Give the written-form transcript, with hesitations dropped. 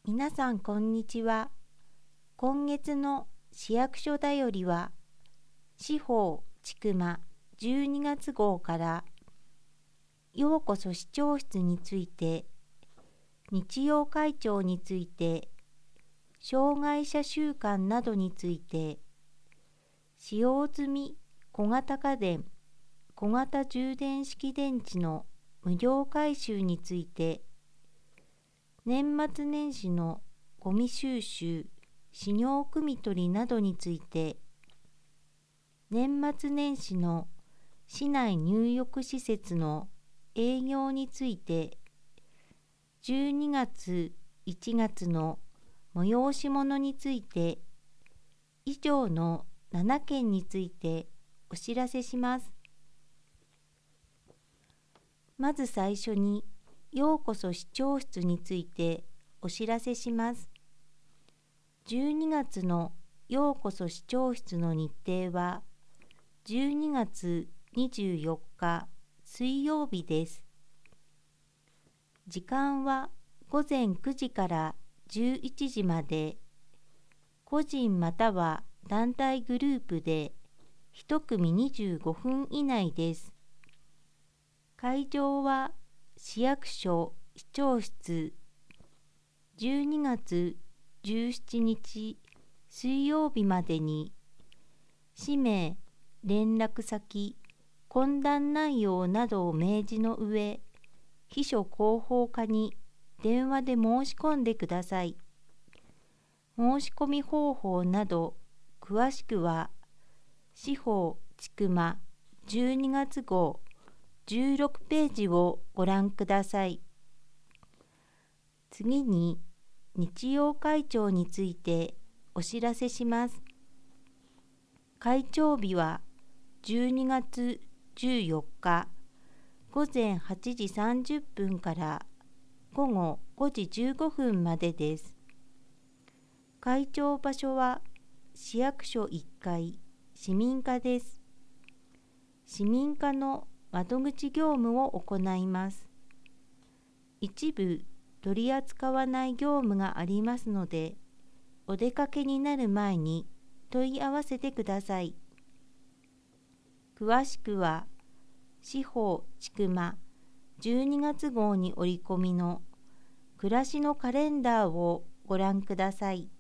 皆さんこんにちは。今月の市役所だよりは、司法ちくま12月号から、ようこそ市長室について、日曜会長について、障害者週間などについて、使用済み小型家電、小型充電式電池の無料回収について、年末年始のゴミ収集、飼料汲み取りなどについて、年末年始の市内入浴施設の営業について、12月、1月の催し物について、以上の7件についてお知らせします。まず最初に、ようこそ市長室についてお知らせします。12月のようこそ市長室の日程は、12月24日水曜日です。時間は午前9時から11時まで、個人または団体グループで1組25分以内です。会場は市役所市長室、12月17日水曜日までに、氏名、連絡先、懇談内容などを明示の上、秘書広報課に電話で申し込んでください。申し込み方法など、詳しくは、司法ちくま12月号16ページをご覧ください。次に、日曜会長についてお知らせします。会長日は12月14日午前8時30分から午後5時15分までです。会長場所は市役所1階市民課です。市民課の窓口業務を行います。一部取り扱わない業務がありますので、お出かけになる前に問い合わせてください。詳しくは、司法ちくま12月号に折り込みの暮らしのカレンダーをご覧ください。